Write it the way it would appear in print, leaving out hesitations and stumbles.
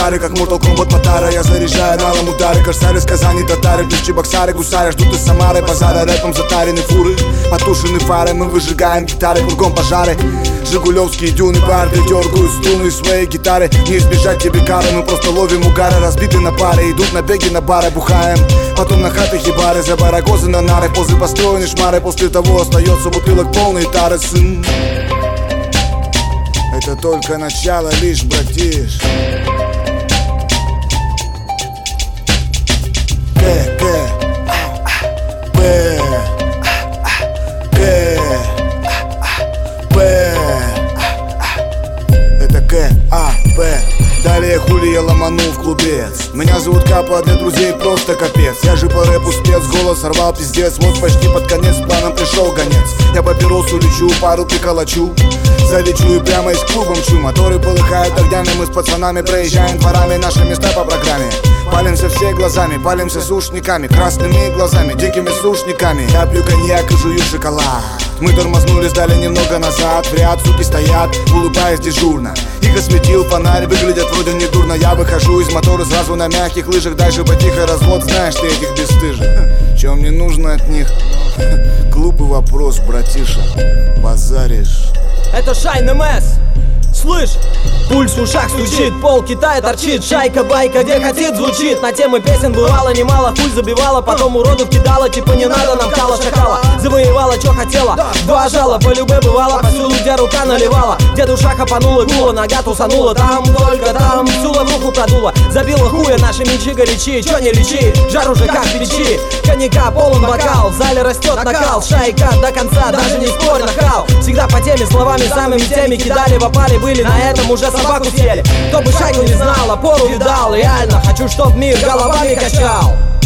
гитары, как Mortal Kombat Матара. Я заряжаю налом удары, корсары, сказани, татары, ключи, боксары, гусары, ждут из Самары, базара, рэпом затарены фуры, потушены фары, мы выжигаем гитары, кругом пожары. Жигулевские дюны, барды, дергают струны своей гитары. Не избежать тебе кары, мы просто ловим угары. Разбиты на пары, идут на беги на бары, бухаем. Потом на хаты хибары, за барагозы на нары. Позы построены шмары, после того остается бутылок полные тары, сын. Это только начало лишь, братиш. Это К-А-П. Далее хули я ломанул в клубец. Меня зовут Капа, для друзей просто капец. Я же по рэпу спец, голос сорвал пиздец. Вот почти под конец, с планом пришел гонец. Я папиросу лечу, пару приколочу, залечу и прямо из клуба мчу. Моторы полыхают огнями, мы с пацанами проезжаем дворами. Наши места по программе. Палимся все глазами, палимся сушниками, красными глазами, дикими сушниками. Я пью коньяк и жую шоколад. Мы тормознули, сдали немного назад. В ряд суки стоят, улыбаясь дежурно. Их осветил фонарь, выглядят вроде не дурно. Я выхожу из мотора сразу на мягких лыжах. Дальше потихо развод, знаешь ты этих бесстыжих. Чё мне нужно от них? Глупый вопрос, братиша. Базаришь. Это Shine MS. Слышь, пульс в ушах стучит, пол Китая торчит, шайка-байка, где хотит звучит. На темы песен бывало немало, хуй забивала, потом уродов кидала, типа не надо нам кала шакала. Завоевала, чё хотела, два жала, по любе бывало, повсюду, где рука наливала. Где душа хапанула, гула, нога тусанула, там, только там, всю лавруху продула. Забила хуя наши мечи горячи, чё не лечи, жар уже как в печи. Коньяка полон бокал, в зале растет накал, шайка до конца, даже не спорь, нахал. Всегда по теме, словами самыми теми кидали в опале, были на этом уже собаку съели. Кто бы шайку не знал, опору видал, реально хочу, чтоб мир головами качал.